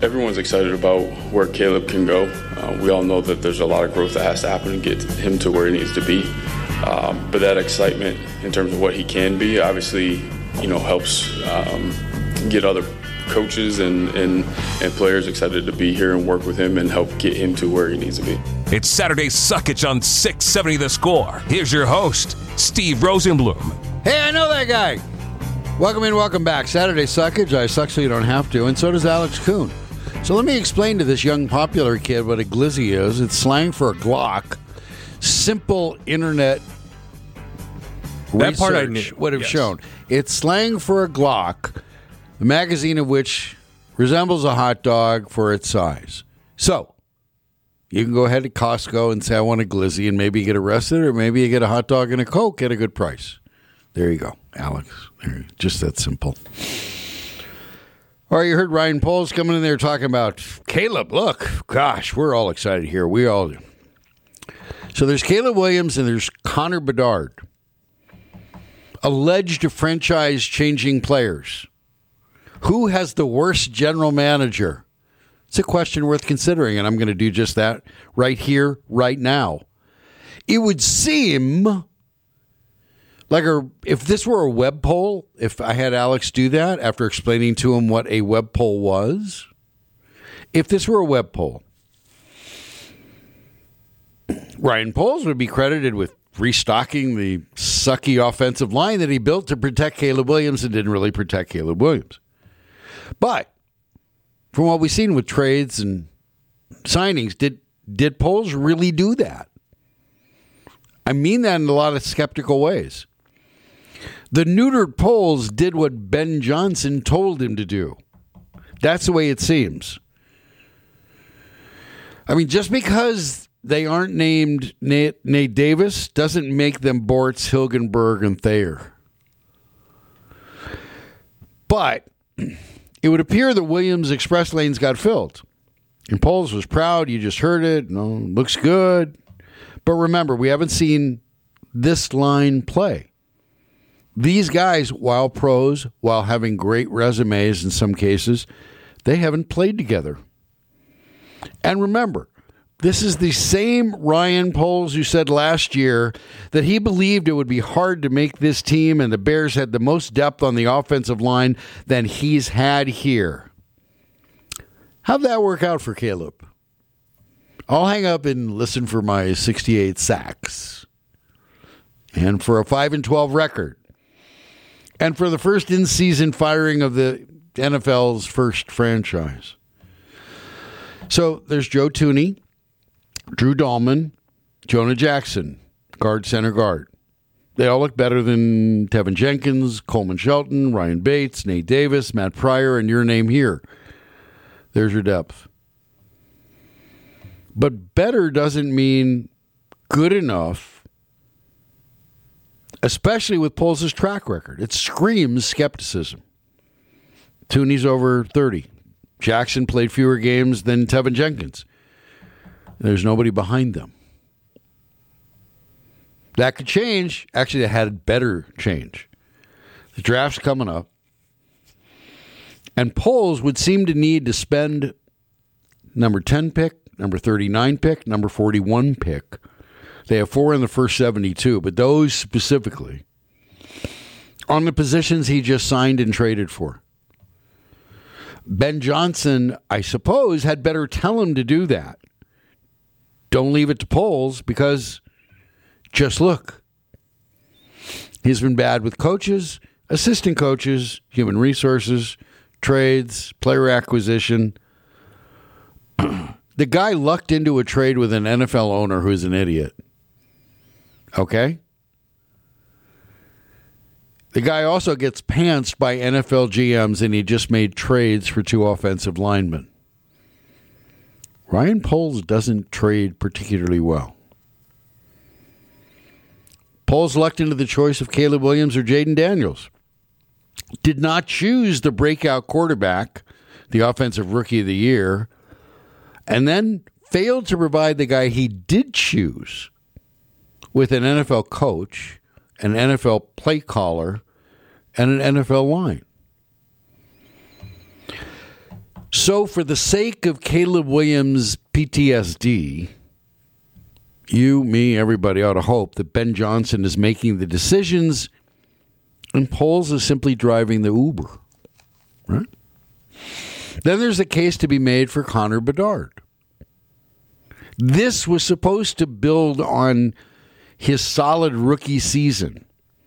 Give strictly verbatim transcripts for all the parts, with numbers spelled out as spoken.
Everyone's excited about where Caleb can go. Uh, we all know that there's a lot of growth that has to happen to get him to where he needs to be. Um, but that excitement in terms of what he can be, obviously, you know, helps um, get other coaches and, and, and players excited to be here and work with him and help get him to where he needs to be. It's Saturday Suckage on six seventy The Score. Here's your host, Steve Rosenblum. Hey, I know that guy. Welcome in, welcome back. Saturday Suckage. I suck so you don't have to, and so does Alex Kuhn. So let me explain to this young popular kid what a glizzy is. It's slang for a Glock. Simple internet that research part I knew. would have yes. shown. It's slang for a Glock, the magazine of which resembles a hot dog for its size. So you can go ahead to Costco and say, I want a glizzy, and maybe you get arrested, or maybe you get a hot dog and a Coke at a good price. There you go, Alex. There, just that simple. All right, you heard Ryan Poles coming in there talking about Caleb. Look, gosh, we're all excited here. We all do. So there's Caleb Williams and there's Connor Bedard, alleged franchise-changing players. Who has the worst general manager? It's a question worth considering, and I'm going to do just that right here, right now. It would seem like a, if this were a web poll, if I had Alex do that after explaining to him what a web poll was, if this were a web poll, Ryan Poles would be credited with restocking the sucky offensive line that he built to protect Caleb Williams and didn't really protect Caleb Williams. But from what we've seen with trades and signings, did did Poles really do that? I mean that in a lot of skeptical ways. The neutered Poles did what Ben Johnson told him to do. That's the way it seems. I mean, just because they aren't named Nate, Nate Davis doesn't make them Bortz, Hilgenberg, and Thayer. But it would appear that Williams' express lanes got filled. And Poles was proud. You just heard it. No, looks good. But remember, we haven't seen this line play. These guys, while pros, while having great resumes in some cases, they haven't played together. And remember, this is the same Ryan Poles who said last year that he believed it would be hard to make this team and the Bears had the most depth on the offensive line than he's had here. How'd that work out for Caleb? I'll hang up and listen for my sixty-eight sacks. And for a five and twelve record. And for the first in-season firing of the N F L's first franchise. So there's Joe Thuney, Drew Dahlman, Jonah Jackson, guard, center, guard. They all look better than Tevin Jenkins, Coleman Shelton, Ryan Bates, Nate Davis, Matt Pryor, and your name here. There's your depth. But better doesn't mean good enough, especially with Poles' track record. It screams skepticism. Thuney's over thirty. Jackson played fewer games than Tevin Jenkins. There's nobody behind them. That could change. Actually, that had better change. The draft's coming up. And Poles would seem to need to spend number ten pick, number thirty-nine pick, number forty-one pick. They have four in the first seventy-two, but those specifically on the positions he just signed and traded for. Ben Johnson, I suppose, had better tell him to do that. Don't leave it to Poles because just look. He's been bad with coaches, assistant coaches, human resources, trades, player acquisition. The guy lucked into a trade with an N F L owner who's an idiot. Okay? The guy also gets pantsed by N F L G Ms, and he just made trades for two offensive linemen. Ryan Poles doesn't trade particularly well. Poles lucked into the choice of Caleb Williams or Jaden Daniels. Did not choose the breakout quarterback, the offensive rookie of the year, and then failed to provide the guy he did choose with an N F L coach, an N F L play caller, and an N F L line. So for the sake of Caleb Williams' P T S D, you, me, everybody ought to hope that Ben Johnson is making the decisions and Poles is simply driving the Uber, right? Then there's a case to be made for Connor Bedard. This was supposed to build on his solid rookie season.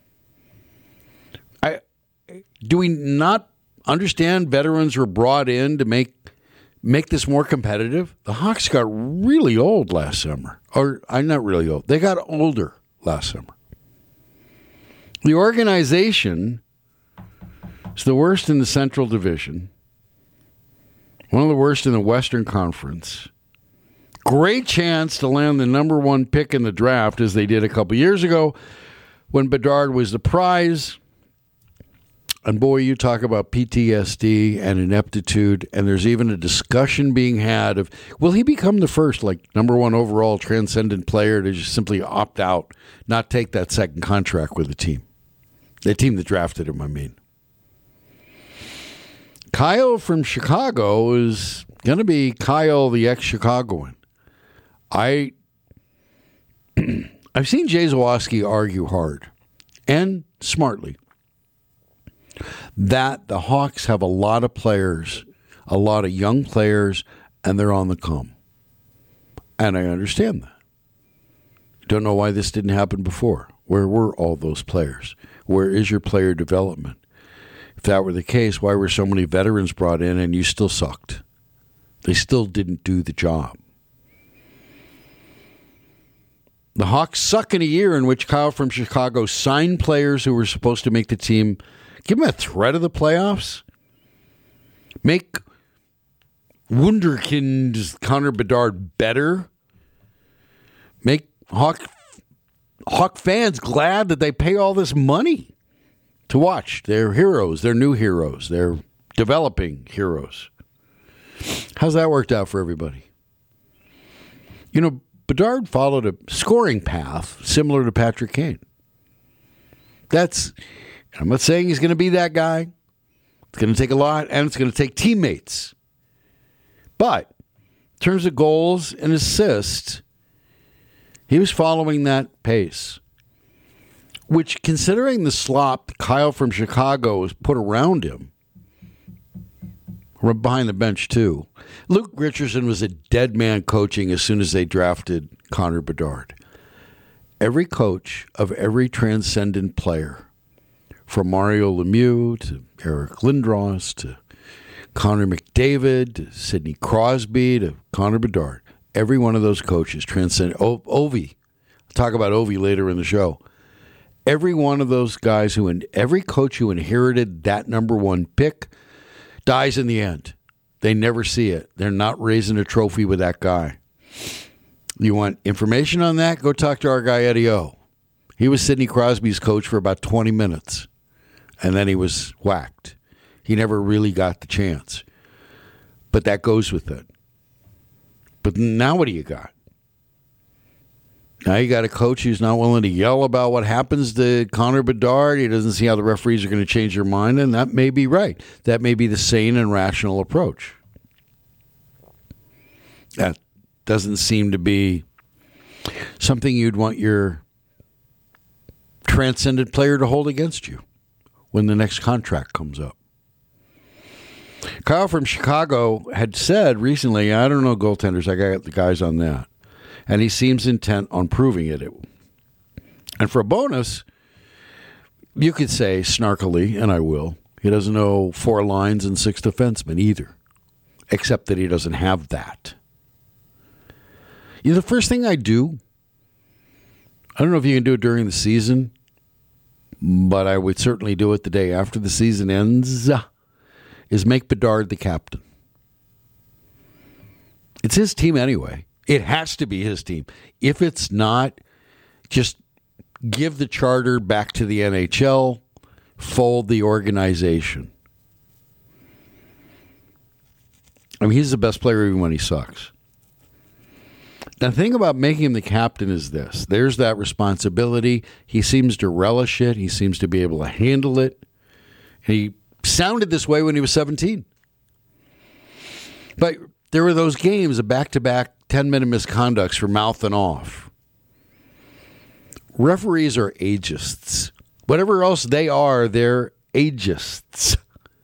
I, do we not understand veterans were brought in to make make this more competitive? The Hawks got really old last summer. Or, I'm not really old. They got older last summer. The organization is the worst in the Central Division. One of the worst in the Western Conference. Great chance to land the number one pick in the draft, as they did a couple years ago when Bedard was the prize. And boy, you talk about P T S D and ineptitude, and there's even a discussion being had of, will he become the first, like, number one overall transcendent player to just simply opt out, not take that second contract with the team? The team that drafted him, I mean. Kyle from Chicago is going to be Kyle, the ex-Chicagoan. I, I've seen Jay Zawaski argue hard and smartly that the Hawks have a lot of players, a lot of young players, and they're on the come. And I understand that. Don't know why this didn't happen before. Where were all those players? Where is your player development? If that were the case, why were so many veterans brought in and you still sucked? They still didn't do the job. The Hawks suck in a year in which Kyle from Chicago signed players who were supposed to make the team, give them a threat of the playoffs, make wunderkind Connor Bedard better, make Hawk Hawk fans glad that they pay all this money to watch their heroes, their new heroes, their developing heroes. How's that worked out for everybody? You know, Bedard followed a scoring path similar to Patrick Kane. That's, I'm not saying he's going to be that guy. It's going to take a lot, and it's going to take teammates. But in terms of goals and assists, he was following that pace, which, considering the slop Kyle from Chicago has put around him, behind the bench too. Luke Richardson was a dead man coaching as soon as they drafted Connor Bedard. Every coach of every transcendent player, from Mario Lemieux to Eric Lindros to Connor McDavid to Sidney Crosby to Connor Bedard, every one of those coaches transcended. O- Ovi, I'll talk about Ovi later in the show. Every one of those guys who, in every coach who inherited that number one pick dies in the end. They never see it. They're not raising a trophy with that guy. You want information on that? Go talk to our guy Eddie O. He was Sidney Crosby's coach for about twenty minutes, and then he was whacked. He never really got the chance. But that goes with it. But now what do you got? Now you got a coach who's not willing to yell about what happens to Connor Bedard. He doesn't see how the referees are going to change their mind, and that may be right. That may be the sane and rational approach. That doesn't seem to be something you'd want your transcendent player to hold against you when the next contract comes up. Kyle from Chicago had said recently, I don't know goaltenders, I got the guys on that. And he seems intent on proving it. And for a bonus, you could say snarkily, and I will, he doesn't know four lines and six defensemen either, except that he doesn't have that. You know, the first thing I do, I don't know if you can do it during the season, but I would certainly do it the day after the season ends, is make Bedard the captain. It's his team anyway. It has to be his team. If it's not, just give the charter back to the N H L, fold the organization. I mean, he's the best player even when he sucks. The thing about making him the captain is this. There's that responsibility. He seems to relish it. He seems to be able to handle it. He sounded this way when he was seventeen. But there were those games of back-to-back ten-minute misconducts for mouthing off. Referees are ageists. Whatever else they are, they're ageists.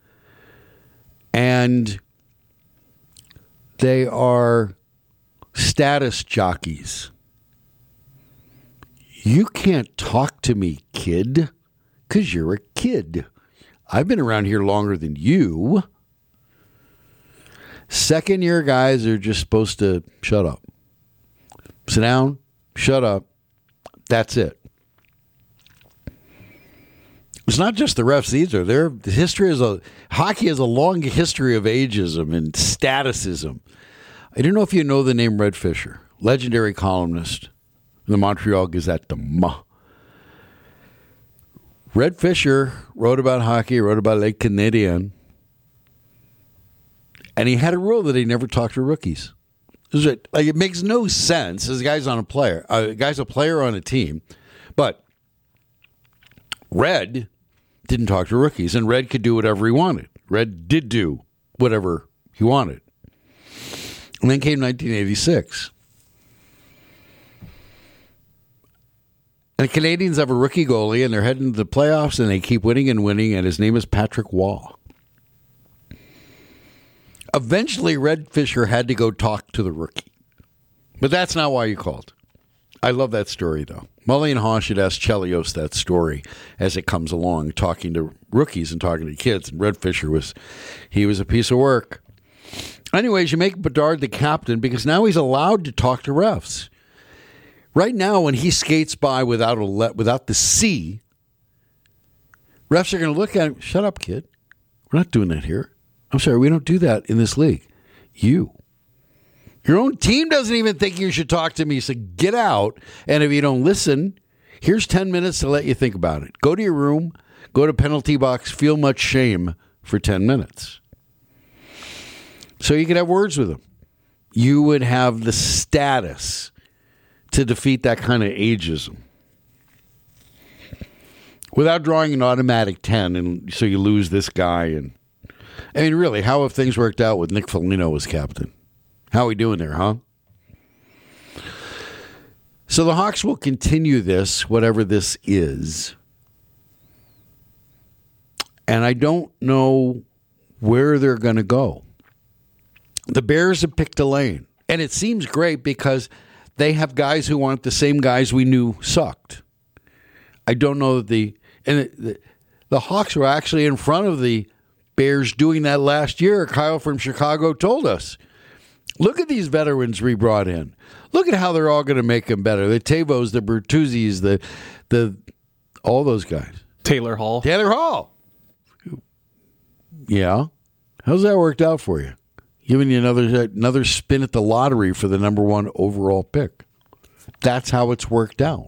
And they are status jockeys. You can't talk to me, kid, because you're a kid. I've been around here longer than you. Second year guys are just supposed to shut up. Sit down, shut up. That's it. It's not just the refs either. Their the history is a hockey has a long history of ageism and statusism. I don't know if you know the name Red Fisher, legendary columnist in the Montreal Gazette. Red Fisher wrote about hockey, wrote about Les Canadiens, and he had a rule that he never talked to rookies. It, like, it makes no sense. This guy's on a player, uh, guy's a player on a team, but Red didn't talk to rookies, and Red could do whatever he wanted. Red did do whatever he wanted. And then came nineteen eighty-six. And the Canadians have a rookie goalie, and they're heading to the playoffs, and they keep winning and winning, and his name is Patrick Waugh. Eventually, Red Fisher had to go talk to the rookie. But that's not why you called. I love that story, though. Mully and Haw should ask Chelios that story as it comes along, talking to rookies and talking to kids. And Red Fisher was, he was a piece of work. Anyways, you make Bedard the captain because now he's allowed to talk to refs. Right now, when he skates by without a le- without the C, refs are going to look at him. Shut up, kid. We're not doing that here. I'm sorry, we don't do that in this league. You. Your own team doesn't even think you should talk to me, so get out. And if you don't listen, here's ten minutes to let you think about it. Go to your room, go to penalty box, feel much shame for ten minutes. So you could have words with him. You would have the status to defeat that kind of ageism without drawing an automatic ten, and so you lose this guy. And I mean, really, how have things worked out with Nick Foligno as captain? How are we doing there, huh? So the Hawks will continue this, whatever this is. And I don't know where they're going to go. The Bears have picked a lane. And it seems great because they have guys who aren't the same guys we knew sucked. I don't know that the... And the, the Hawks were actually in front of the Bears doing that last year. Kyle from Chicago told us. Look at these veterans we brought in. Look at how they're all going to make them better. The Tavos, the Bertuzzis, the the all those guys. Taylor Hall. Taylor Hall. Yeah. How's that worked out for you? Giving you another another spin at the lottery for the number one overall pick. That's how it's worked out.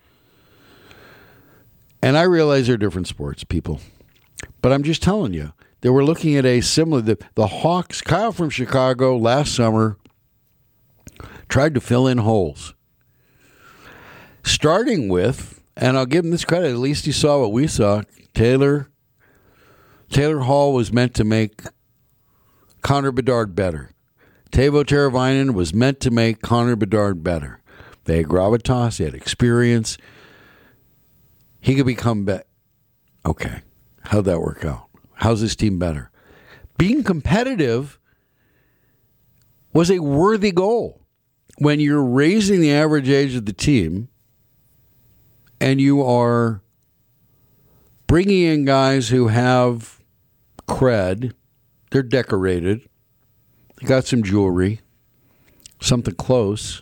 And I realize they're different sports, people. But I'm just telling you. They were looking at a similar, the, the Hawks, Kyle from Chicago last summer tried to fill in holes. Starting with, and I'll give him this credit, at least he saw what we saw, Taylor, Taylor Hall was meant to make Connor Bedard better. Teuvo Teravainen was meant to make Connor Bedard better. They had gravitas, they had experience. He could become better. Okay, how'd that work out? How's this team better? Being competitive was a worthy goal. When you're raising the average age of the team and you are bringing in guys who have cred, they're decorated, they got some jewelry, something close.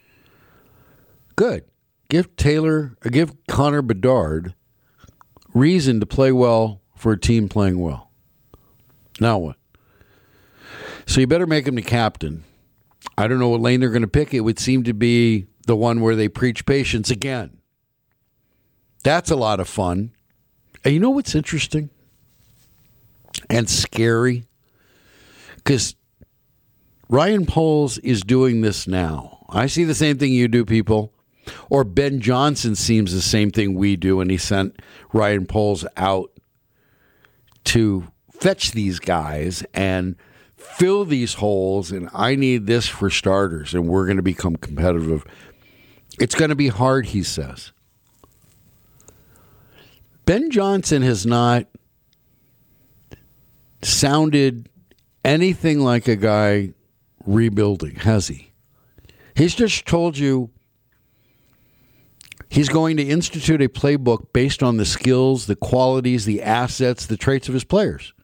Good. Give Taylor, or give Connor Bedard reason to play well for a team playing well. Now what? So you better make him the captain. I don't know what lane they're going to pick. It would seem to be the one where they preach patience again. That's a lot of fun. And you know what's interesting and scary? Because Ryan Poles is doing this now. I see the same thing you do, people. Or Ben Johnson seems the same thing we do, and he sent Ryan Poles out to fetch these guys and fill these holes, and I need this for starters, and we're going to become competitive. It's going to be hard, he says. Ben Johnson has not sounded anything like a guy rebuilding, has he? He's just told you he's going to institute a playbook based on the skills, the qualities, the assets, the traits of his players.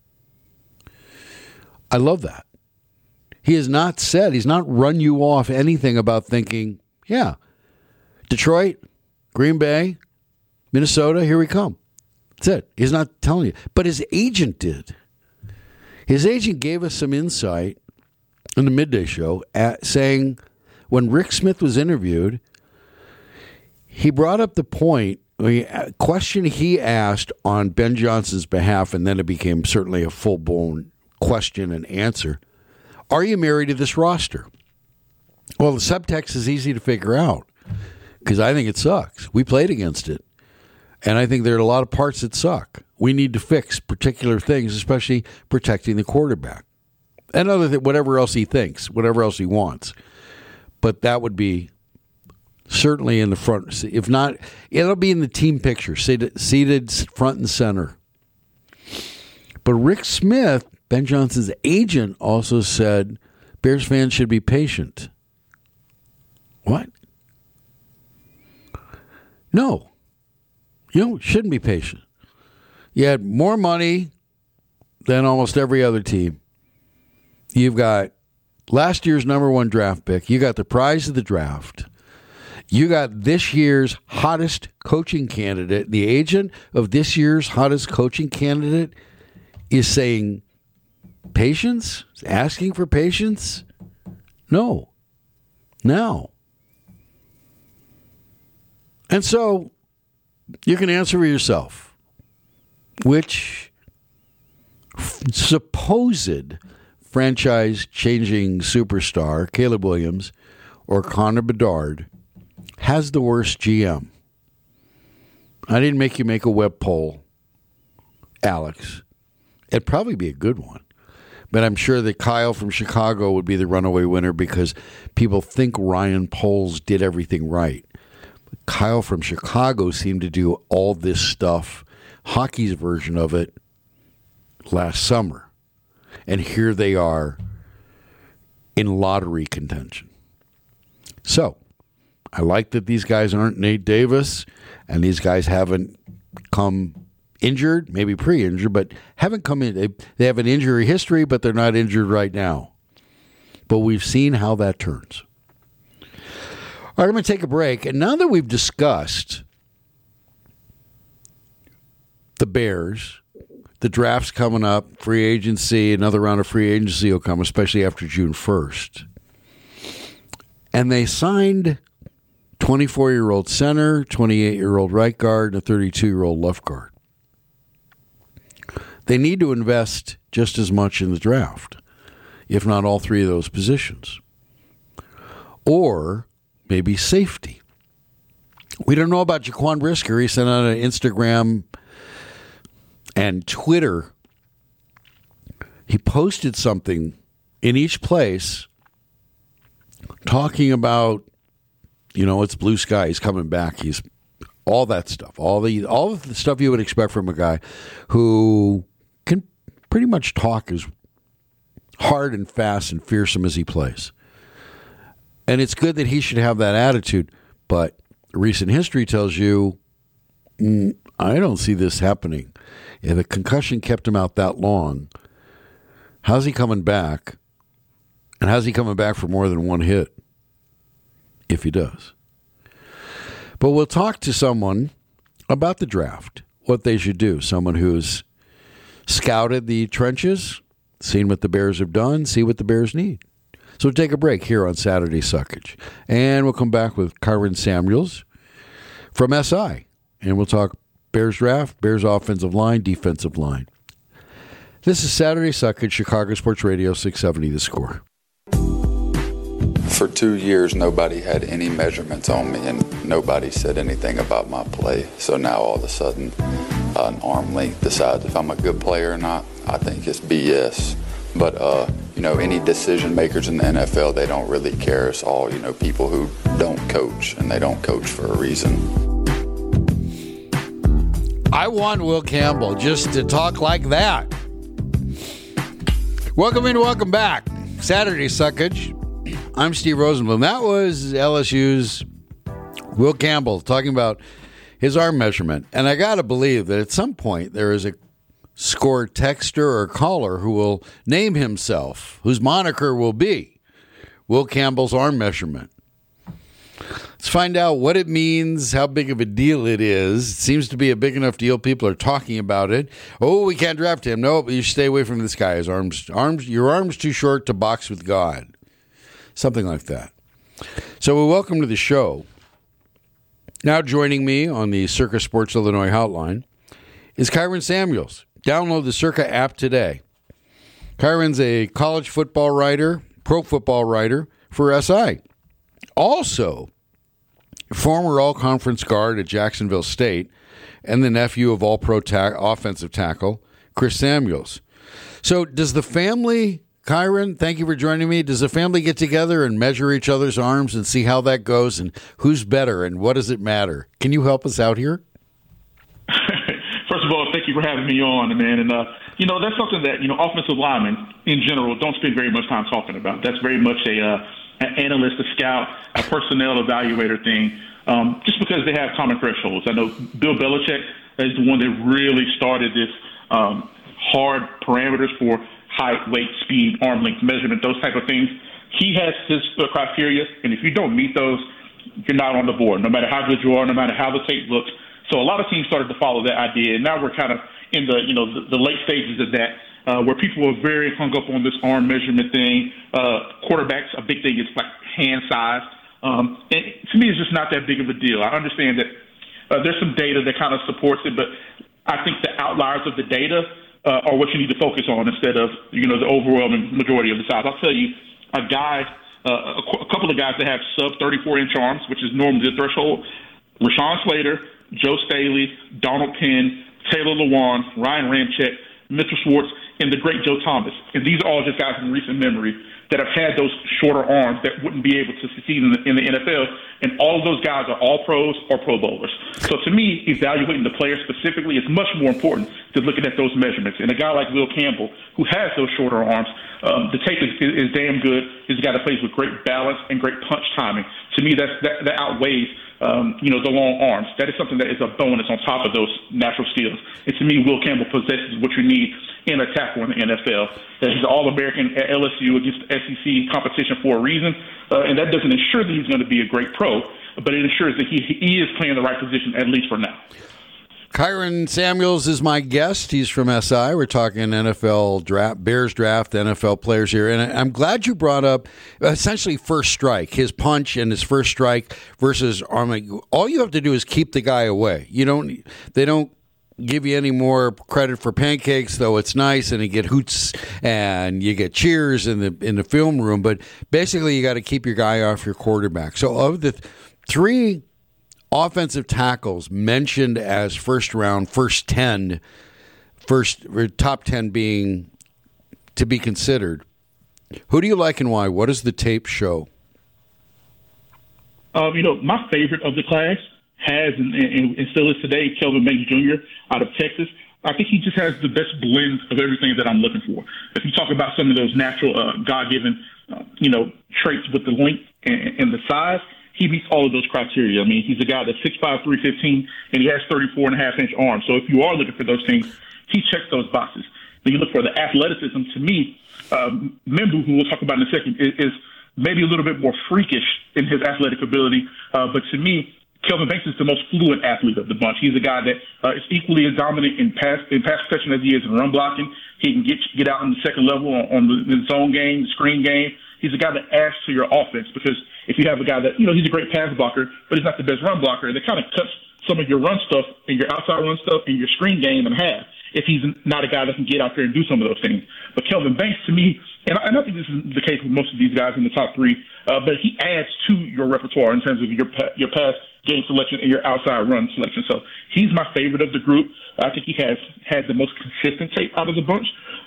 I love that. He has not said, he's not run you off anything about thinking, yeah, Detroit, Green Bay, Minnesota, here we come. That's it. He's not telling you. But his agent did. His agent gave us some insight in the midday show at saying when Rick Smith was interviewed, he brought up the point, a question he asked on Ben Johnson's behalf, and then it became certainly a full-blown question and answer. Are you married to this roster? Well, the subtext is easy to figure out because I think it sucks. We played against it, and I think there are a lot of parts that suck. We need to fix particular things, especially protecting the quarterback and other th- whatever else he thinks, whatever else he wants. But that would be certainly in the front. If not, it'll be in the team picture, seated, seated front and center. But Rick Smith, Ben Johnson's agent, also said Bears fans should be patient. What? No. You shouldn't be patient. You had more money than almost every other team. You've got last year's number one draft pick. You got the prize of the draft. You got this year's hottest coaching candidate. The agent of this year's hottest coaching candidate is saying patience, asking for patience. No. Now. And so you can answer for yourself. Which supposed franchise-changing superstar, Caleb Williams or Connor Bedard, has the worst G M? I didn't make you make a web poll, Alex. It'd probably be a good one. But I'm sure that Kyle from Chicago would be the runaway winner because people think Ryan Poles did everything right. But Kyle from Chicago seemed to do all this stuff, hockey's version of it, last summer. And here they are in lottery contention. So, I like that these guys aren't Nate Davis, and these guys haven't come injured, maybe pre-injured, but haven't come in. They, they have an injury history, but they're not injured right now. But we've seen how that turns. All right, I'm going to take a break. And now that we've discussed the Bears, the draft's coming up, free agency, another round of free agency will come, especially after June first. And they signed twenty-four-year-old center, twenty-eight-year-old right guard, and a thirty-two-year-old left guard. They need to invest just as much in the draft, if not all three of those positions. Or maybe safety. We don't know about Jaquan Brisker. He sent out an Instagram and Twitter. He posted something in each place talking about, you know, it's blue sky. He's coming back. He's all that stuff, all the all the stuff you would expect from a guy who can pretty much talk as hard and fast and fearsome as he plays. And it's good that he should have that attitude, but recent history tells you, mm, I don't see this happening. If a concussion kept him out that long, how's he coming back? And how's he coming back for more than one hit? If he does. But we'll talk to someone about the draft, what they should do. Someone who's scouted the trenches, seen what the Bears have done, see what the Bears need. So we'll take a break here on Saturday Suckage. And we'll come back with Kyron Samuels from S I. And we'll talk Bears draft, Bears offensive line, defensive line. This is Saturday Suckage, Chicago Sports Radio, six seventy The Score. For two years, nobody had any measurements on me, and nobody said anything about my play. So now all of a sudden, an arm length decides if I'm a good player or not. I think it's B S. But, uh, you know, any decision makers in the N F L, they don't really care. It's all, you know, people who don't coach, and they don't coach for a reason. I want Will Campbell just to talk like that. Welcome in, welcome back. Saturday Suckage. I'm Steve Rosenblum. That was L S U's Will Campbell talking about his arm measurement. And I got to believe that at some point there is a score texter or caller who will name himself, whose moniker will be Will Campbell's arm measurement. Let's find out what it means, how big of a deal it is. It seems to be a big enough deal. People are talking about it. Oh, we can't draft him. No, you stay away from this guy. His arms, arms, your arm's too short to box with God. Something like that. So we welcome to the show. Now joining me on the Circa Sports Illinois hotline is Kyron Samuels. Download the Circa app today. Kyron's a college football writer, pro football writer for S I. Also, former all-conference guard at Jacksonville State and the nephew of all-pro ta- offensive tackle, Chris Samuels. So does the family, Kyron, thank you for joining me, does the family get together and measure each other's arms and see how that goes and who's better and what does it matter? Can you help us out here? First of all, thank you for having me on, man. And, uh, you know, that's something that, you know, offensive linemen in general don't spend very much time talking about. That's very much a uh, an analyst, a scout, a personnel evaluator thing, um, just because they have common thresholds. I know Bill Belichick is the one that really started this um, hard parameters for height, weight, speed, arm length measurement, those type of things. He has his uh, criteria, and if you don't meet those, you're not on the board, no matter how good you are, no matter how the tape looks. So a lot of teams started to follow that idea, and now we're kind of in the, you know, the, the late stages of that, uh, where people are very hung up on this arm measurement thing. Uh, quarterbacks, a big thing is like hand size. Um, and to me, it's just not that big of a deal. I understand that uh, there's some data that kind of supports it, but I think the outliers of the data uh, are what you need to focus on instead of, you know, the overwhelming majority of the size. I'll tell you, a guy, uh, a, a couple of guys that have sub thirty-four inch arms, which is normally the threshold, Rashawn Slater, Joe Staley, Donald Penn, Taylor Lewan, Ryan Ramczyk, Mitchell Schwartz, and the great Joe Thomas. And these are all just guys in recent memory that have had those shorter arms that wouldn't be able to succeed in the, in the N F L. And all of those guys are all pros or pro bowlers. So to me, evaluating the player specifically is much more important than looking at those measurements. And a guy like Will Campbell, who has those shorter arms, um, the tape is, is, is damn good. He's a guy that plays with great balance and great punch timing. To me, that's, that, that outweighs Um, you know, the long arms. That is something that is a bonus on top of those natural skills. And to me, Will Campbell possesses what you need in a tackle in the N F L. That he's an All-American at L S U against the S E C competition for a reason. Uh, and that doesn't ensure that he's going to be a great pro, but it ensures that he, he is playing the right position, at least for now. Kyron Samuels is my guest. He's from S I. We're talking N F L draft, Bears draft, N F L players here. And I'm glad you brought up essentially first strike, his punch and his first strike versus arm. All you have to do is keep the guy away. You don't, they don't give you any more credit for pancakes, though it's nice and you get hoots and you get cheers in the, in the film room. But basically you got to keep your guy off your quarterback. So of the three offensive tackles mentioned as first round, first ten, first or top ten being to be considered. Who do you like and why? What does the tape show? Um, you know, my favorite of the class has and, and, and still is today Kelvin Banks Junior out of Texas. I think he just has the best blend of everything that I'm looking for. If you talk about some of those natural, uh, God-given, uh, you know, traits with the length and, and the size, he meets all of those criteria. I mean, he's a guy that's six five, three fifteen, and he has thirty-four and a half inch arms. So if you are looking for those things, he checks those boxes. Then you look for the athleticism. To me, um, Membu, who we'll talk about in a second, is, is maybe a little bit more freakish in his athletic ability. Uh, but to me, Kelvin Banks is the most fluid athlete of the bunch. He's a guy that uh, is equally as dominant in pass in pass protection as he is in run blocking. He can get get out in the second level on, on the, the zone game, the screen game. He's a guy that adds to your offense because if you have a guy that, you know, he's a great pass blocker, but he's not the best run blocker, that kind of cuts some of your run stuff and your outside run stuff and your screen game in half if he's not a guy that can get out there and do some of those things. But Kelvin Banks, to me, and I, and I think this is the case with most of these guys in the top three, uh, but he adds to your repertoire in terms of your your pass game selection and your outside run selection. So he's my favorite of the group. I think he has had the most consistent tape out of the bunch.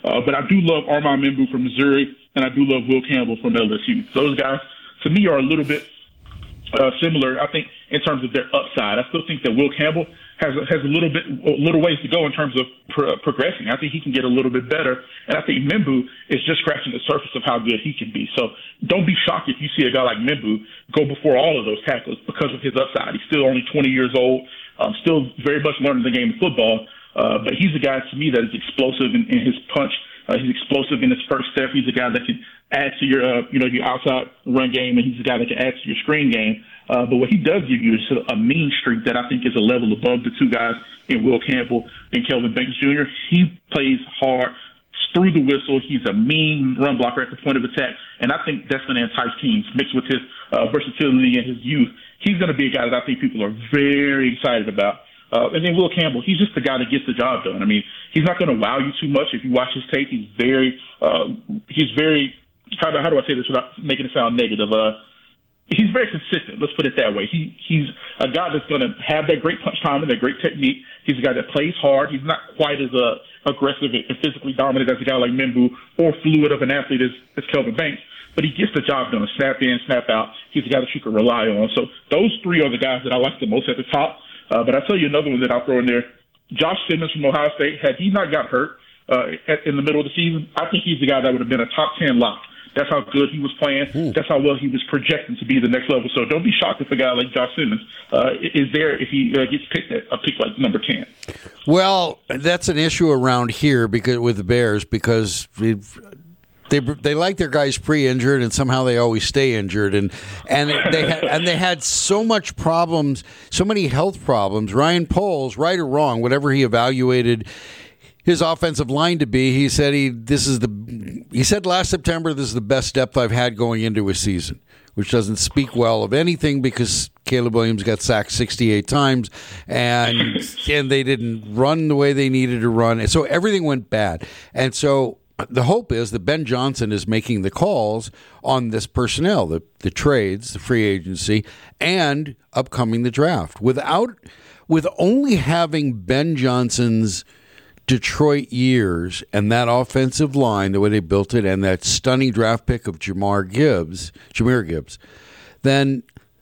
Uh, but I do love Armand Membu from Missouri, and I do love Will Campbell from L S U. Those guys, to me, are a little bit uh, similar, I think, in terms of their upside. I still think that Will Campbell has a, has a little bit, a little ways to go in terms of pro- progressing. I think he can get a little bit better, and I think Membu is just scratching the surface of how good he can be. So don't be shocked if you see a guy like Membu go before all of those tackles because of his upside. He's still only twenty years old, um, still very much learning the game of football, uh, but he's a guy to me that is explosive in, in his punch. Uh, he's explosive in his first step. He's a guy that can add to your, uh, you know, your outside run game, and he's a guy that can add to your screen game. Uh, but what he does give you is a mean streak that I think is a level above the two guys in Will Campbell and Kelvin Banks Junior He plays hard through the whistle. He's a mean run blocker at the point of attack, and I think that's going to entice teams mixed with his uh, versatility and his youth. He's going to be a guy that I think people are very excited about. Uh, and then Will Campbell, he's just the guy that gets the job done. I mean, he's not going to wow you too much if you watch his tape. He's very, uh, he's very, how do, how do I say this without making it sound negative? Uh, he's very consistent. Let's put it that way. He he's a guy that's going to have that great punch time and that great technique. He's a guy that plays hard. He's not quite as uh, aggressive and physically dominant as a guy like Membu or fluid of an athlete as, as Kelvin Banks. But he gets the job done, snap in, snap out. He's a guy that you can rely on. So those three are the guys that I like the most at the top. Uh, but I'll tell you another one that I'll throw in there. Josh Simmons from Ohio State, had he not got hurt uh, at, in the middle of the season, I think he's the guy that would have been a top ten lock. That's how good he was playing. Mm. That's how well he was projecting to be the next level. So don't be shocked if a guy like Josh Simmons uh, is there if he uh, gets picked at a pick like number ten. Well, that's an issue around here because with the Bears because we've They they like their guys pre-injured, and somehow they always stay injured, and and they had, and they had so much problems, so many health problems. Ryan Poles, right or wrong, whatever he evaluated his offensive line to be, he said he this is the he said last September this is the best depth I've had going into a season, which doesn't speak well of anything because Caleb Williams got sacked sixty-eight times, and and they didn't run the way they needed to run, so everything went bad, and so. The hope is that Ben Johnson is making the calls on this personnel, the, the trades, the free agency, and upcoming the draft. Without, with only having Ben Johnson's Detroit years and that offensive line, the way they built it, and that stunning draft pick of Jamar Gibbs, Jahmyr Gibbs, then,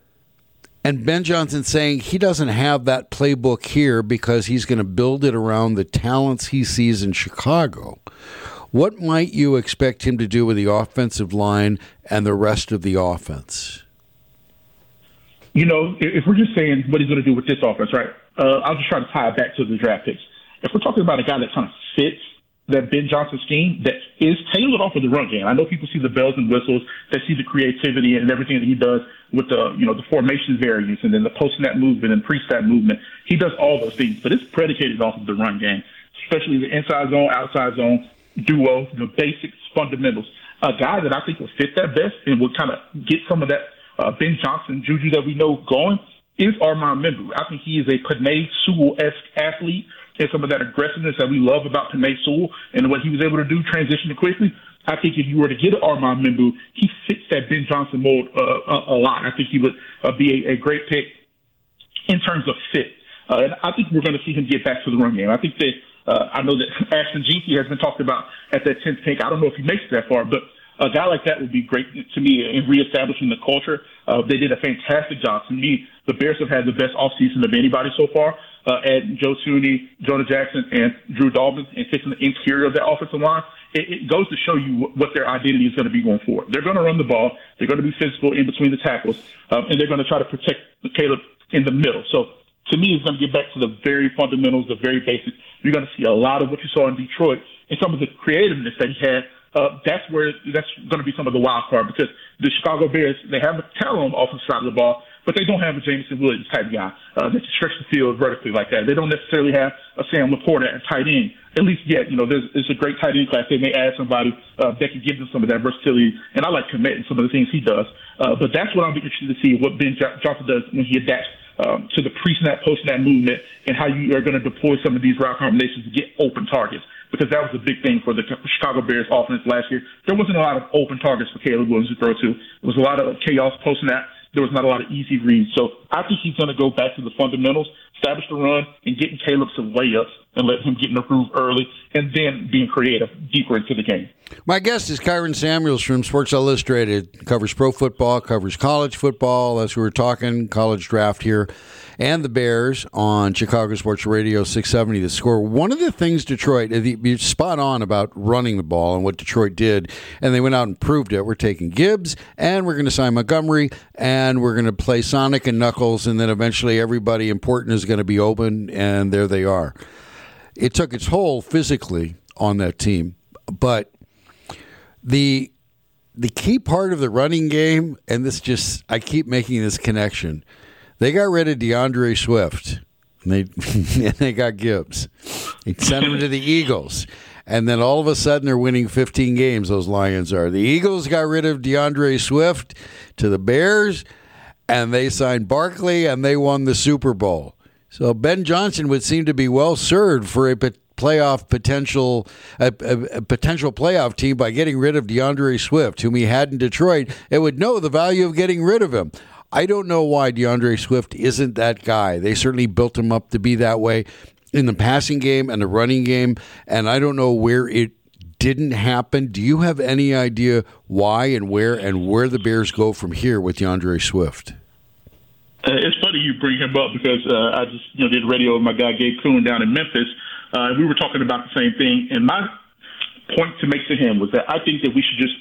and Ben Johnson saying he doesn't have that playbook here because he's going to build it around the talents he sees in Chicago. What might you expect him to do with the offensive line and the rest of the offense? You know, if we're just saying what he's going to do with this offense, right, uh, I'll just try to tie it back to the draft picks. If we're talking about a guy that kind of fits that Ben Johnson scheme that is tailored off of the run game, I know people see the bells and whistles, they see the creativity and everything that he does with the, you know, the formation variance and then the post-snap movement and pre-snap movement. He does all those things, but it's predicated off of the run game, especially the inside zone, outside zone, duo, the basics, fundamentals. A guy that I think will fit that best and will kind of get some of that uh, Ben Johnson juju that we know going is Armand Membu. I think he is a Penei Sewell-esque athlete and some of that aggressiveness that we love about Penei Sewell and what he was able to do transitioning quickly. I think if you were to get Armand Membu, he fits that Ben Johnson mold uh, a, a lot. I think he would uh, be a, a great pick in terms of fit. Uh, and I think we're going to see him get back to the run game. I think that Uh, I know that Ashton Jeanty has been talked about at that tenth pick. I don't know if he makes it that far, but a guy like that would be great to me in reestablishing the culture. Uh, they did a fantastic job. To me, the Bears have had the best offseason of anybody so far. Uh, add Joe Thuney, Jonah Jackson, and Drew Dalton, and fixing the interior of that offensive line. It, it goes to show you what their identity is going to be going forward. They're going to run the ball. They're going to be physical in between the tackles, um, and they're going to try to protect Caleb in the middle. So, to me, it's going to get back to the very fundamentals, the very basics. You're going to see a lot of what you saw in Detroit and some of the creativeness that he had. Uh, that's where that's going to be some of the wild card because the Chicago Bears, they have a talent on the offensive side of the ball, but they don't have a Jameson Williams type guy uh, that can stretch the field vertically like that. They don't necessarily have a Sam Laporta at tight end, at least yet. You know, there's, there's a great tight end class. They may add somebody uh, that can give them some of that versatility, and I like Kmet and some of the things he does. Uh, but that's what I'll be interested to see what Ben Johnson does when he adapts Um, to the pre-snap, post-snap movement and how you are going to deploy some of these route combinations to get open targets because that was a big thing for the Chicago Bears offense last year. There wasn't a lot of open targets for Caleb Williams to throw to. There was a lot of chaos post-snap. There was not a lot of easy reads. So I think he's going to go back to the fundamentals, establish the run and getting Caleb some layups and let him get in the groove early, and then being creative deeper into the game. My guest is Kyron Samuels from Sports Illustrated. Covers pro football, covers college football. As we were talking, college draft here, and the Bears on Chicago Sports Radio six seventy The Score. One of the things Detroit, you're spot on about running the ball and what Detroit did, and they went out and proved it. We're taking Gibbs, and we're going to sign Montgomery, and we're going to play Sonic and Knuckles, and then eventually everybody important is going to be open, and there they are. It took its toll physically on that team, but the the key part of the running game, and this just, I keep making this connection, they got rid of DeAndre Swift, and they, and they got Gibbs. They sent him to the Eagles, and then all of a sudden they're winning fifteen games, those Lions are. The Eagles got rid of DeAndre Swift to the Bears, and they signed Barkley, and they won the Super Bowl. So Ben Johnson would seem to be well served for a playoff potential, a, a, a potential playoff team by getting rid of DeAndre Swift, whom he had in Detroit. It would know the value of getting rid of him. I don't know why DeAndre Swift isn't that guy. They certainly built him up to be that way in the passing game and the running game, and I don't know where it didn't happen. Do you have any idea why and where and where the Bears go from here with DeAndre Swift? Uh, it's funny you bring him up because uh, I just you know did radio with my guy Gabe Kuhn down in Memphis. Uh, we were talking about the same thing, and my point to make to him was that I think that we should just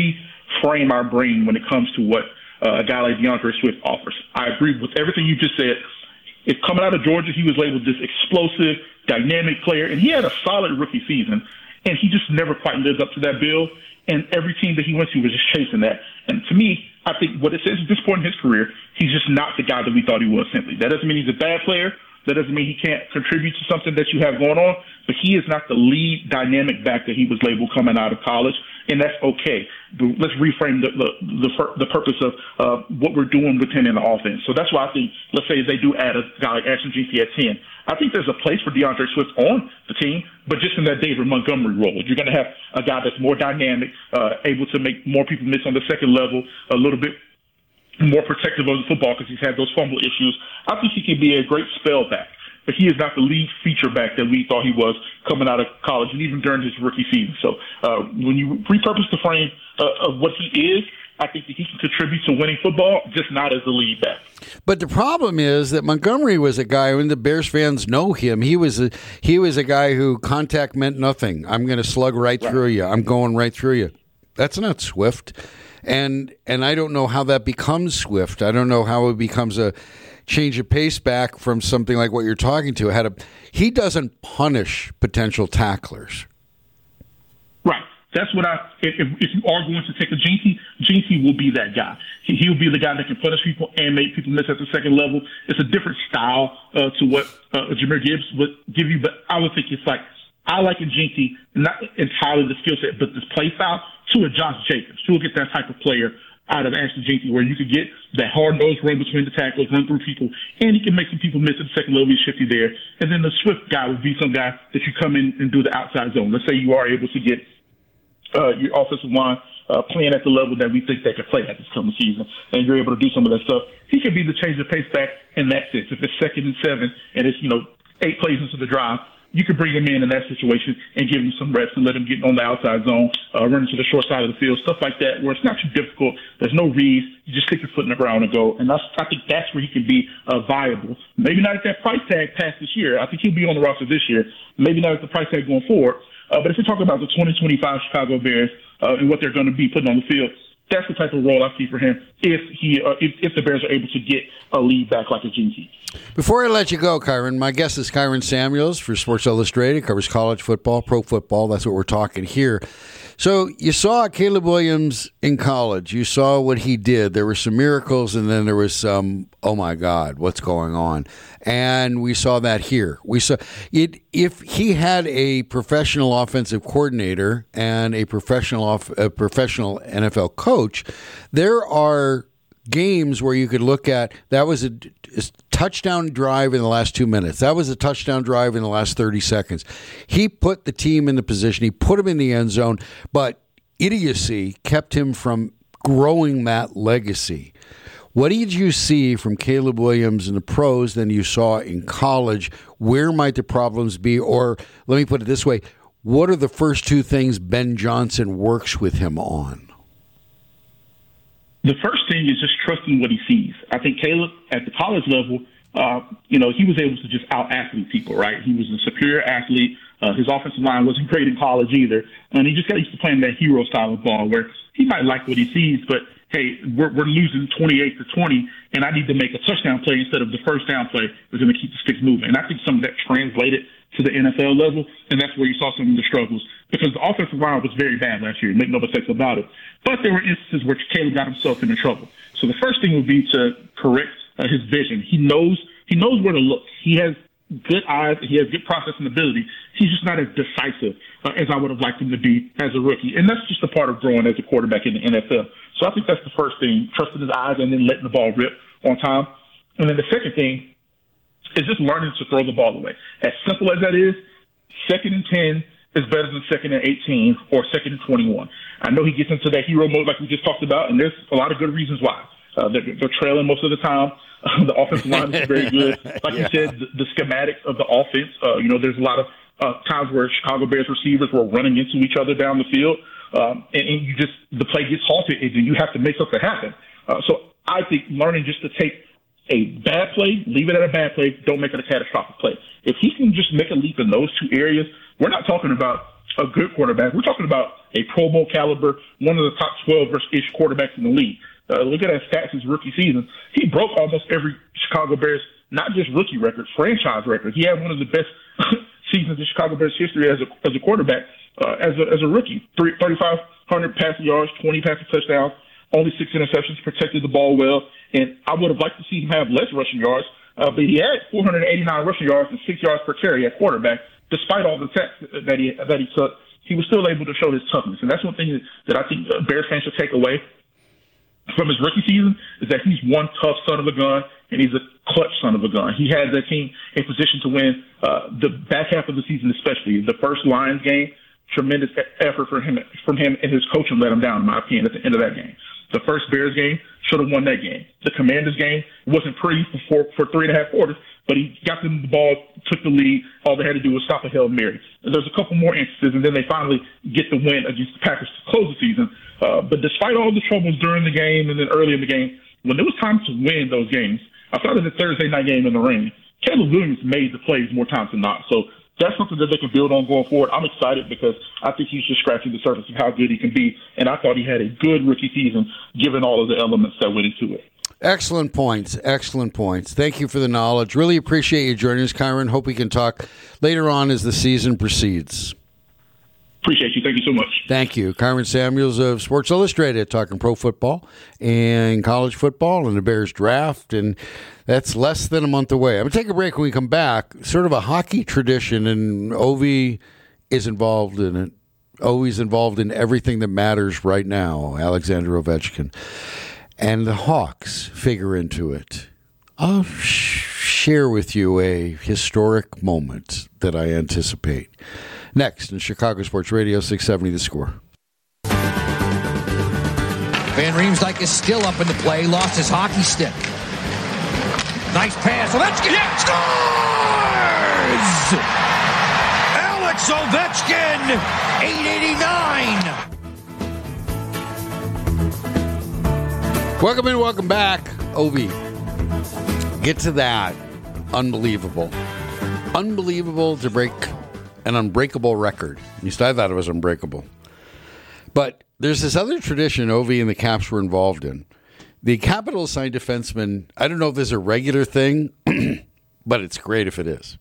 reframe our brain when it comes to what uh, a guy like DeAndre Swift offers. I agree with everything you just said. It's coming out of Georgia, he was labeled this explosive, dynamic player, and he had a solid rookie season, and he just never quite lived up to that bill. And every team that he went to was just chasing that. And to me, I think what it says at this point in his career, he's just not the guy that we thought he was simply. That doesn't mean he's a bad player. That doesn't mean he can't contribute to something that you have going on. But he is not the lead dynamic back that he was labeled coming out of college. And that's okay. But let's reframe the the, the, the purpose of uh, what we're doing with him in the offense. So that's why I think, let's say they do add a guy like Ashton Jeanty at ten. I think there's a place for DeAndre Swift on the team, but just in that David Montgomery role. You're going to have a guy that's more dynamic, uh, able to make more people miss on the second level, a little bit more protective of the football because he's had those fumble issues. I think he can be a great spell back, but he is not the lead feature back that we thought he was coming out of college and even during his rookie season. So uh, when you repurpose the frame uh, of what he is, I think that he can contribute to winning football, just not as the lead back. But the problem is that Montgomery was a guy, and the Bears fans know him. He was a, he was a guy who contact meant nothing. I'm going to slug right, right through you. I'm going right through you. That's not Swift. And and I don't know how that becomes Swift. I don't know how it becomes a change of pace back from something like what you're talking to. Had a, he doesn't punish potential tacklers. Right. That's what I. If, if you are going to take a Jeanty, Jeanty will be that guy. He, he'll be the guy that can punish people and make people miss at the second level. It's a different style uh, to what uh, Jahmyr Gibbs would give you, but I would think it's like I like a Jeanty, not entirely the skill set, but this play style to a Josh Jacobs. You'll get that type of player out of Ashton Jeanty, where you could get that hard-nosed run between the tackles, run through people, and he can make some people miss at the second level. He's shifty there. And then the Swift guy would be some guy that you come in and do the outside zone. Let's say you are able to get uh, your offensive line uh, playing at the level that we think they could play at this coming season, and you're able to do some of that stuff. He could be the change of pace back in that sense. If it's second and seven and it's, you know, eight plays into the drive, you could bring him in in that situation and give him some reps and let him get on the outside zone, uh, run to the short side of the field, stuff like that, where it's not too difficult. There's no reads. You just stick your foot in the ground and go. And that's, I think that's where he can be uh, viable. Maybe not at that price tag past this year. I think he'll be on the roster this year. Maybe not at the price tag going forward. Uh, but if you're talking about the twenty twenty-five Chicago Bears uh, and what they're going to be putting on the field, that's the type of role I see for him if he uh, if, if the Bears are able to get a lead back like a G T. Before I let you go, Kyron, my guest is Kyron Samuels for Sports Illustrated, covers college football, pro football. That's what we're talking here. So you saw Caleb Williams in college. You saw what he did. There were some miracles, and then there was some, oh, my God, what's going on? And we saw that here. We saw it. If he had a professional offensive coordinator and a professional off, a professional N F L coach, there are games where you could look at that was a, a touchdown drive in the last two minutes. That was a touchdown drive in the last thirty seconds. He put the team in the position. He put him in the end zone, but idiocy kept him from growing that legacy. What did you see from Caleb Williams in the pros than you saw in college? Where might the problems be? Or let me put it this way. What are the first two things Ben Johnson works with him on? The first thing is just trusting what he sees. I think Caleb, at the college level, uh, you know, he was able to just out-athlete people, right? He was a superior athlete. Uh, his offensive line wasn't great in college either. And he just got used to playing that hero style of ball where he might like what he sees, but, hey, we're, we're losing twenty-eight to twenty, and I need to make a touchdown play instead of the first down play that's going to keep the sticks moving. And I think some of that translated to the N F L level, and that's where you saw some of the struggles because the offensive line was very bad last year. Make no mistakes about it. But there were instances where Caleb got himself into trouble. So the first thing would be to correct uh, his vision. He knows he knows where to look. He has good eyes. He has good processing ability. He's just not as decisive uh, as I would have liked him to be as a rookie. And that's just a part of growing as a quarterback in the N F L. So I think that's the first thing, trusting his eyes and then letting the ball rip on time. And then the second thing is just learning to throw the ball away. As simple as that is, second and ten is better than second and eighteen or second and twenty-one. I know he gets into that hero mode like we just talked about, and there's a lot of good reasons why. Uh, they're, they're trailing most of the time. Uh, the offensive line is very good. Like yeah. you said, the, the schematics of the offense, uh, you know, there's a lot of uh, times where Chicago Bears receivers were running into each other down the field, um, and, and you just the play gets halted, and you have to make something happen. Uh, so I think learning just to take a bad play, leave it at a bad play, don't make it a catastrophic play. If he can just make a leap in those two areas, we're not talking about a good quarterback. We're talking about a Pro Bowl caliber, one of the top twelve-ish quarterbacks in the league. Uh, look at his stats his rookie season. He broke almost every Chicago Bears, not just rookie record, franchise record. He had one of the best seasons in Chicago Bears history as a as a quarterback, uh, as a as a rookie. thirty-five hundred passing yards, twenty passing touchdowns, only six interceptions, protected the ball well. And I would have liked to see him have less rushing yards, uh, but he had four hundred eighty-nine rushing yards and six yards per carry at quarterback. Despite all the sacks that he that he took, he was still able to show his toughness. And that's one thing that I think Bears fans should take away from his rookie season is that he's one tough son of a gun, and he's a clutch son of a gun. He had that team in position to win uh, the back half of the season, especially the first Lions game. Tremendous effort from him, from him, and his coaching let him down, in my opinion, at the end of that game. The first Bears game should have won that game. The Commanders game wasn't pretty for for three and a half quarters, but he got them the ball, took the lead. All they had to do was stop a Hail Mary. And there's a couple more instances, and then they finally get the win against the Packers to close the season. Uh, but despite all the troubles during the game and then early in the game, when it was time to win those games, I thought of the Thursday night game in the ring, Caleb Williams made the plays more times than not. So that's something that they can build on going forward. I'm excited because I think he's just scratching the surface of how good he can be, and I thought he had a good rookie season given all of the elements that went into it. Excellent points. Excellent points. Thank you for the knowledge. Really appreciate you joining us, Kyron. Hope we can talk later on as the season proceeds. Appreciate you. Thank you so much. Thank you. Kyron Samuels of Sports Illustrated talking pro football and college football and the Bears draft, and that's less than a month away. I'm going to take a break. When we come back, sort of a hockey tradition, and Ovi is involved in it, always involved in everything that matters right now, Alexander Ovechkin. And the Hawks figure into it. I'll sh- share with you a historic moment that I anticipate. Next in Chicago Sports Radio, six seventy The Score. Van Riemsdyk is still up in the play, lost his hockey stick. Nice pass. Ovechkin yeah. scores! Alex Ovechkin, eight eighty-nine. Welcome in, welcome back. Ovi, get to that. Unbelievable. Unbelievable to break an unbreakable record. At least I thought it was unbreakable. But there's this other tradition Ovi and the Caps were involved in. The Capitals signed defenseman, I don't know if this is a regular thing, but it's great if it is.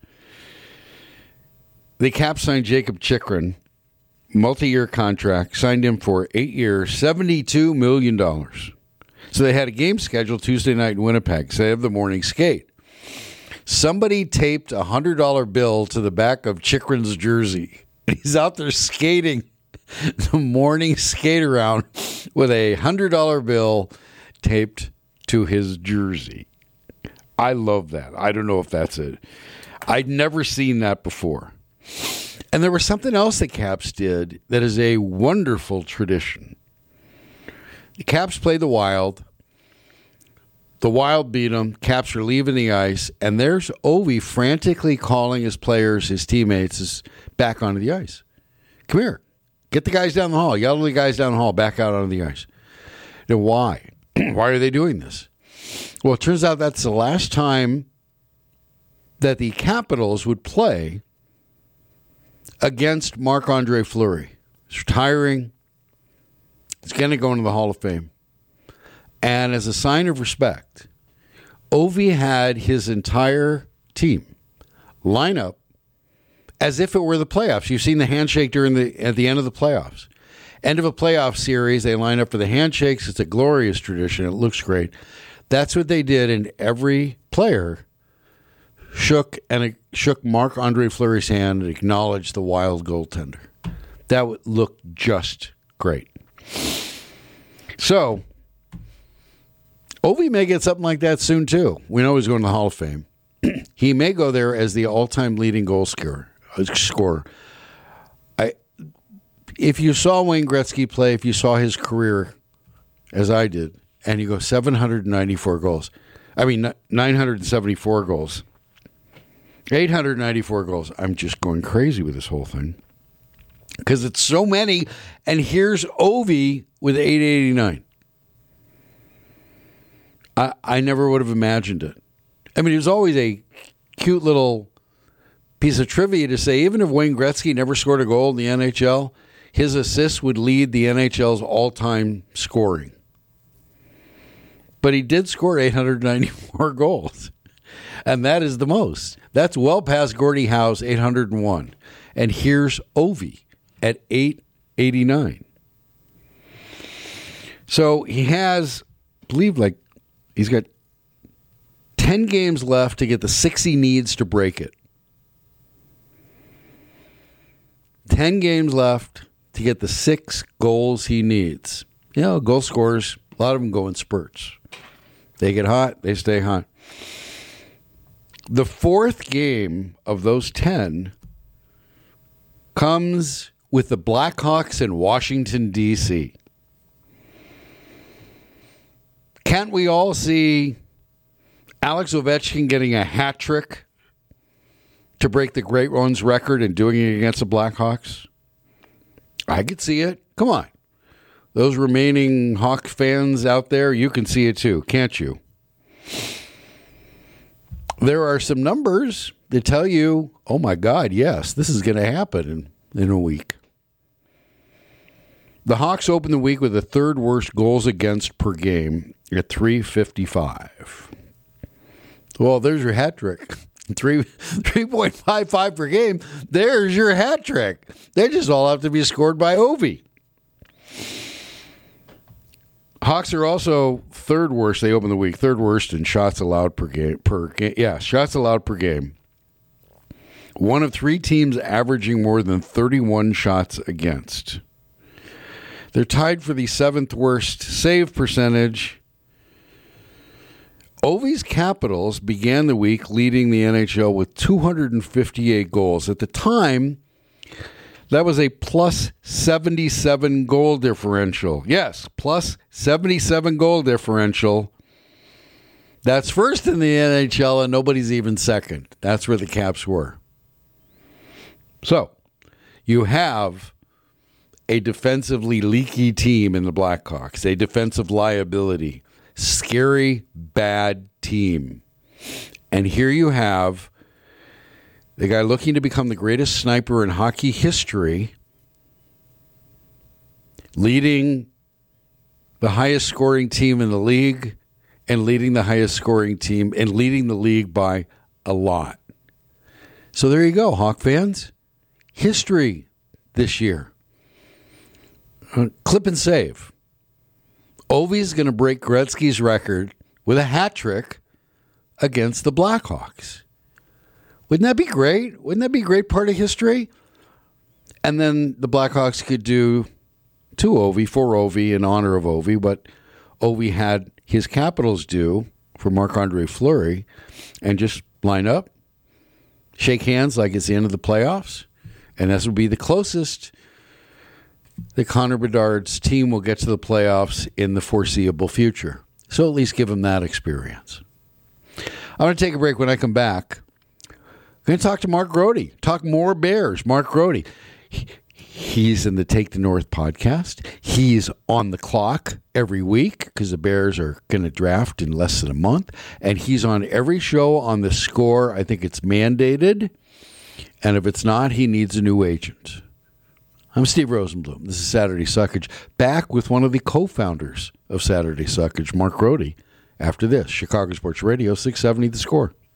The Caps signed Jacob Chychrun, multi-year contract, signed him for eight years, seventy-two million dollars. So they had a game scheduled Tuesday night in Winnipeg, so they have the morning skate. Somebody taped a one hundred dollar bill to the back of Chychrun's jersey. He's out there skating the morning skate around with a one hundred dollar bill taped to his jersey. I love that. I don't know if that's it. I'd never seen that before. And there was something else the Caps did that is a wonderful tradition. The Caps play the Wild The Wild beat them. Caps are leaving the ice, and there's Ovi frantically calling his players, his teammates, is back onto the ice. Come here. Get the guys down the hall. Yell at the guys down the hall, back out onto the ice. Now, why? Why are they doing this? Well, it turns out that's the last time that the Capitals would play against Marc-Andre Fleury. He's retiring. He's going to go into the Hall of Fame. And as a sign of respect, Ovi had his entire team line up as if it were the playoffs. You've seen the handshake during the at the end of the playoffs. End of a playoff series, they line up for the handshakes. It's a glorious tradition. It looks great. That's what they did, and every player shook and shook Marc-Andre Fleury's hand and acknowledged the Wild goaltender. That looked just great. So, Ovi may get something like that soon, too. We know he's going to the Hall of Fame. He may go there as the all-time leading goal scorer. scorer. I, if you saw Wayne Gretzky play, if you saw his career, as I did, and you go seven hundred ninety-four goals, I mean, nine hundred seventy-four goals, eight hundred ninety-four goals. I'm just going crazy with this whole thing because it's so many, and here's Ovi with eight eighty-nine. I, I never would have imagined it. I mean, it was always a cute little piece of trivia to say, even if Wayne Gretzky never scored a goal in the N H L, his assists would lead the N H L's all-time scoring. But he did score eight hundred ninety-four goals, and that is the most. That's well past Gordie Howe's eight hundred one. And here's Ovi at eight eighty-nine. So he has, I believe, like, he's got ten games left to get the six he needs to break it. ten games left to get the six goals he needs. You know, goal scorers, a lot of them go in spurts. They get hot, they stay hot. The fourth game of those ten comes with the Blackhawks in Washington, D C Can't we all see Alex Ovechkin getting a hat trick to break the Great Ones record and doing it against the Blackhawks? I could see it. Come on. Those remaining Hawk fans out there, you can see it too, can't you? There are some numbers that tell you, oh my God, yes, this is going to happen in, in a week. The Hawks opened the week with the third worst goals against per game at three fifty-five. Well, there's your hat trick. Three, three point five five per game. There's your hat trick. They just all have to be scored by Ovi. Hawks are also third worst. They open the week third worst in shots allowed per game. Per game, yeah, shots allowed per game. One of three teams averaging more than thirty-one shots against. They're tied for the seventh worst save percentage. Ovi's Capitals began the week leading the N H L with two hundred fifty-eight goals. At the time, that was a plus seventy-seven goal differential. Yes, plus seventy-seven goal differential. That's first in the N H L, and nobody's even second. That's where the Caps were. So, you have a defensively leaky team in the Blackhawks, a defensive liability. Scary, bad team. And here you have the guy looking to become the greatest sniper in hockey history, leading the highest scoring team in the league and leading the highest scoring team and leading the league by a lot. So there you go, Hawk fans. History this year. Uh, clip and save. Ovi's going to break Gretzky's record with a hat trick against the Blackhawks. Wouldn't that be great? Wouldn't that be a great part of history? And then the Blackhawks could do to Ovi, for Ovi, in honor of Ovi, but Ovi had his Capitals do for Marc-Andre Fleury and just line up, shake hands like it's the end of the playoffs, and this will be the closest that Connor Bedard's team will get to the playoffs in the foreseeable future. So at least give him that experience. I'm going to take a break. When I come back, I'm going to talk to Mark Grote. Talk more Bears. Mark Grote. He, he's in the Take the North podcast. He's on the clock every week because the Bears are going to draft in less than a month. And he's on every show on The Score. I think it's mandated. And if it's not, he needs a new agent. I'm Steve Rosenbloom. This is Saturday Suckage. Back with one of the co-founders of Saturday Suckage, Mark Grote. After this, Chicago Sports Radio, six seventy The Score.